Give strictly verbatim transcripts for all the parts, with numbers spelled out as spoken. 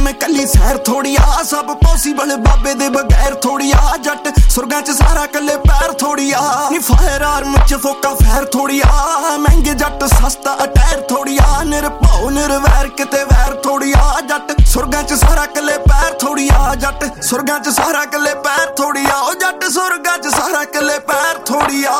ਮੈਂ ਕੱਲੀ ਸੈਰ ਥੋੜੀ ਆ ਸਭ ਪੋਸੀਬਲ ਬਾਬੇ ਦੇ ਬਗੈਰ ਥੋੜੀ ਆ ਜੱਟ ਸੁਰਗਾਂ ਚ ਸਾਰਾ ਕੱਲੇ ਪੈਰ ਥੋੜੀ ਆ ਨੀ ਫਾਇਰ ਆਰਮ ਚ ਫੋਕਾ ਫੈਰ ਥੋੜੀ ਆ ਮਹਿੰਗੇ ਜੱਟ ਸਸਤਾ ਅਟੈਰ ਥੋੜੀ ਆ ਨਿਰਭਉ ਨਿਰਵੈਰ ਕਿਤੇ ਵੈਰ ਥੋੜੀ ਆ ਜੱਟ ਸੁਰਗਾਂ ਚ ਸਾਰਾ ਕੱਲੇ ਪੈਰ ਥੋੜੀ ਆ ਜੱਟ ਸੁਰਗਾਂ ਚ ਸਾਰਾ ਕੱਲੇ ਪੈਰ ਥੋੜੀ ਆ ਉਹ ਜੱਟ ਸੁਰਗਾਂ ਚ ਸਾਰਾ ਕੱਲੇ ਪੈਰ ਥੋੜੀ ਆ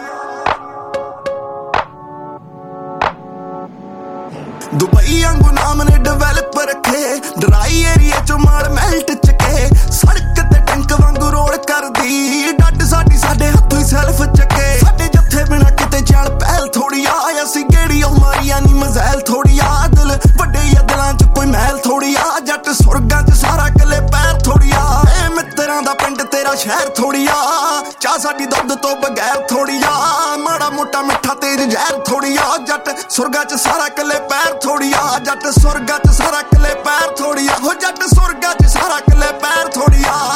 दुबई वांगू नाम ने डेवेलप रखे ड्राई एरिया चो माल मेल्ट चके सड़क ते टैंक वांगू रोड कर दी डट साडी साडे हत्थों ही सेल्फ चके साडे जत्थे बिना किते चल पहल थोड़ी आ असी गेड़ी ओ मारिया नी मज़ैल थोड़ी आ दिल वड्डे दिलां च कोई महल थोड़ी आ जट सुरगां च सारा कले पैर थोड़ी आ ए मित्रां दा पिंड तेरा शहर थोड़ी आ चाह साडी दुध तो बगैर थोड़ी आ माड़ा मोटा मिठा तेज जहर थोड़ी आ जट सुरगां च सारा कले पैर थोड़ी आ जट सुरगां च सारा कले पैर थोड़ी आ हो जट सुरगां च सारा कले पैर थोड़ी आ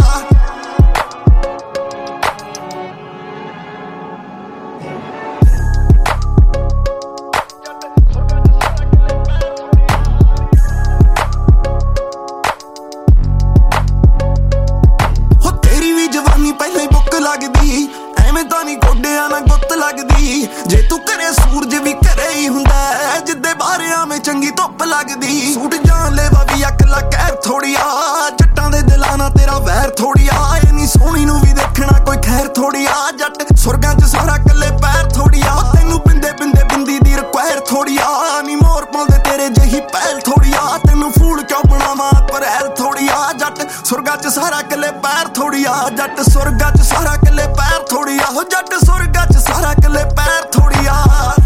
हो तेरी भी जवानी पहले बुक लगदी ਐਵੇਂ ਤਾਂ ਨਹੀਂ ਗੋਡਿਆਂ ਨਾਲ ਗੁੱਤ ਲੱਗਦੀ ਜੇ ਤੂੰ ਕਰੇ ਸੂਰਜ ਵੀ ਕਰੇ ਹੀ ਹੁੰਦਾ ਜਿੱਦੇ ਬਾਹਰਿਆਂ ਵਿੱਚ ਚੰਗੀ ਧੁੱਪ ਲੱਗਦੀ ਸੂਟ ਜਾਨ ਲੈਵਾ ਵੀ ਅਕਲਾ ਕਹਿਰ ਥੋੜੀ ਆ ਜੱਟਾਂ ਦੇ ਦਿਲਾਂ ਨਾਲ ਤੇਰਾ ਵੈਰ ਥੋੜੀ ਆ ਇਹ ਨਹੀਂ ਸੋਹਣੀ ਨੂੰ ਵੀ ਦੇਖਣਾ ਕੋਈ ਖੈਰ ਥੋੜੀ ਆ ਜੱਟ ਸੁਰਗਾਂ 'ਚ ਸਾਰਾ ਕੱਲੇ ਪੈਰ ਥੋੜੀ ਆ ਤੈਨੂੰ ਬਿੰਦੇ ਬਿੰਦੇ ਬਿੰਦੀ ਦੀ ਰਿਕੁਆਇਰ ਥੋੜੀ ਆ ਨੀ ਮੋਰ ਪਾਉਂਦੇ ਤੇਰੇ ਜਿਹੀ ਪਹਿਲ ਥੋੜੀ ਆ ਤੈਨੂੰ ਫੂਲ ਕਿਉਂ ਬਣਾਵਾਂ ਪਰੈਲ ਥੋੜੀ ਆ ਜੱਟ ਸੁਰਗਾਂ 'ਚ ਸਾਰਾ ਕੱਲੇ ਪੈਰ ਥੋੜੀ ਆ ਜੱਟ ਸੁਰਗਾਂ 'ਚ ਸਾਰਾ ਕੱਲੇ ਪੈਰ ਥੋੜੀ ਆ ਹੋ ਜੱਟ ਸੁਰਗਾਂ 'ਚ ਸਾਰਾ ਕੱਲੇ ਪੈਰ ਥੋੜੀ ਆ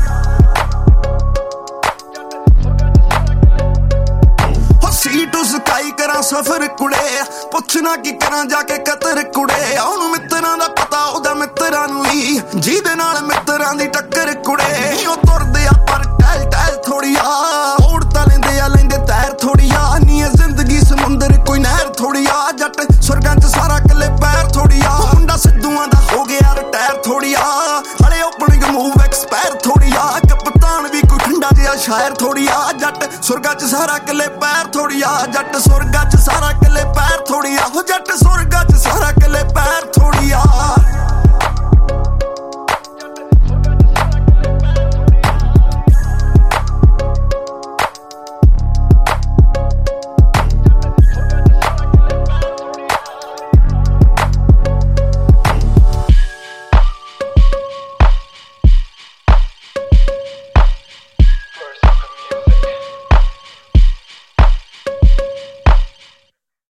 ਹੋ ਸੀ ਟੂ ਸਕਾਈ ਕਰਾਂ ਸਫਰ ਕੁੜੇ ਪੁੱਛਣਾ ਕੀ ਕਰਾਂ ਜਾ ਕੇ ਕਤਰ ਕੁੜੇ ਉਹਨੂੰ ਮਿੱਤਰਾਂ ਦਾ ਪਤਾ ਉਹਦਾ ਮਿੱਤਰਾਂ ਨੂੰ ਹੀ ਜਿਹਦੇ ਨਾਲ ਮਿੱਤਰਾਂ ਦੀ ਟੱਕਰ ਕੁੜੇ ਉਹ ਤੁਰਦੇ ਆ ਪਰ ਟਹਿਲ ਟਹਿਲ ਥੋੜੀ ਆ ਉੜ ਤਾਂ ਲੈਂਦੇ ਆ ਲੈਂਦੇ ਤੈਰ ਥੋੜੀ ਆ ਨੀ ਇਹ ਜ਼ਿੰਦਗੀ ਸਮੁੰਦਰ ਕੋਈ ਨਹਿਰ ਥੋੜੀ ਆ ਜੱਟ ਸੁਰਗਾਂ 'ਚ ਸਾਰਾ ਕੱਲੇ ਪੈਰ ਥੋੜੀ ਆ ਮੁੰਡਾ ਸਿੱਧੂਆਂ ਦਾ ਹੋ ਗਿਆ ਰਿਟਾਇਰ ਥੋੜੀ ਆ ਹਲੇ ਓਪਨਿੰਗ ਮੂਵ ਐਕਸਪਾਇਰ ਥੋੜੀ ਆ ਕਪਤਾਨ ਵੀ ਕੋਈ ਠੰਡਾ ਜਿਹਾ ਸ਼ਾਇਰ ਥੋੜੀ ਆ ਜੱਟ ਸੁਰਗਾਂ 'ਚ ਸਾਰਾ ਕੱਲੇ ਪੈਰ ਥੋੜੀ ਆ ਜੱਟ ਸੁਰਗਾਂ 'ਚ ਸਾਰਾ ਕੱਲੇ ਪੈਰ ਥੋੜੀ ਆ ਹੋ ਜੱਟ ਸੁਰ